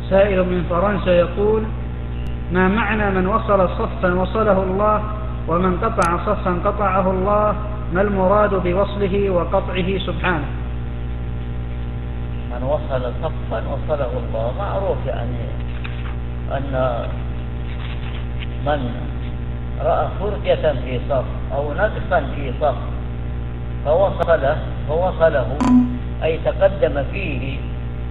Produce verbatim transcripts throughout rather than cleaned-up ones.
سائل من فرنسا يقول: ما معنى من وصل صفا وصله الله ومن قطع صفا قطعه الله؟ ما المراد بوصله وقطعه سبحانه؟ من وصل صفا وصله الله، معروف يعني أن من رأى فرجة في صف أو نقصا في صف فوصله فوصله أي تقدم فيه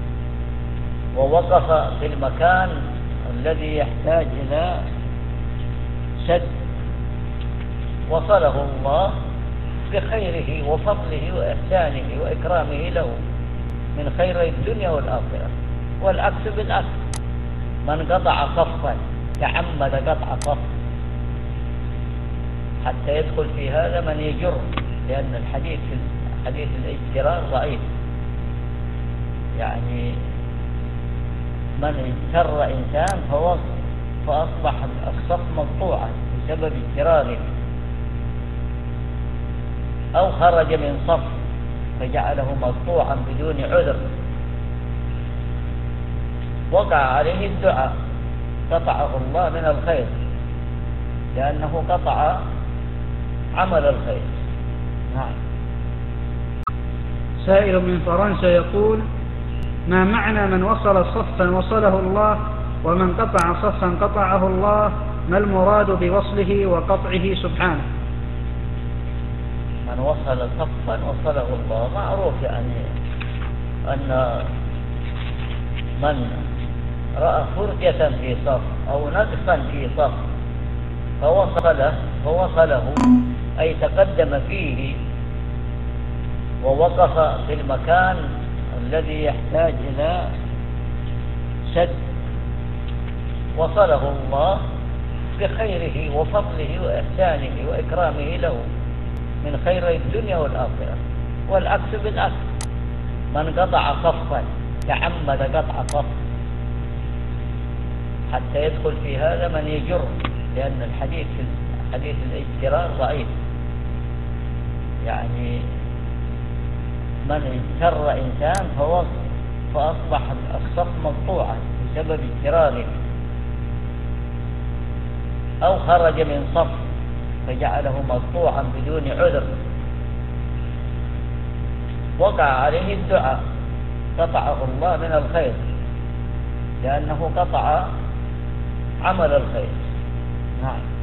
ووقف في المكان الذي يحتاج إلى سد، وصله الله بخيره وفضله وإحسانه وإكرامه له من خير الدنيا والآخرة. والعكس بالعكس، من قطع صفا تعمد قطع صف حتى يدخل في هذا من يجر، لأن الحديث حديث الاجترار ضعيف، يعني من اجتر إنسان فأصبح الصف مقطوعا بسبب اجتراره، أو خرج من صف فجعله مقطوعا بدون عذر، وقع عليه الدعاء قطعه الله من الخير لأنه قطع عمل الخير. نعم. سائل من فرنسا يقول: ما معنى من وصل صفا وصله الله ومن قطع صفا قطعه الله؟ ما المراد بوصله وقطعه سبحانه؟ من وصل صفا وصله الله، معروف يعني أن من رأى فرجة في صف أو نقصا في صف فوصله فوصله أي تقدم فيه ووقف في المكان الذي يحتاج إلى سد، وصله الله بخيره وفضله وإحسانه وإكرامه له من خير الدنيا والآخرة. والعكس بالعكس، من قطع صفا تعمد قطع صف حتى يدخل في هذا من يجر، لأن الحديث حديث الاجترار ضعيف، يعني من اجتر إنسان فأصبح الصف مقطوعا بسبب اجتراره، أو خرج من صف فجعله مقطوعا بدون عذر، وقع عليه الدعاء قطعه الله من الخير لأنه قطع عمل الخير. نعم.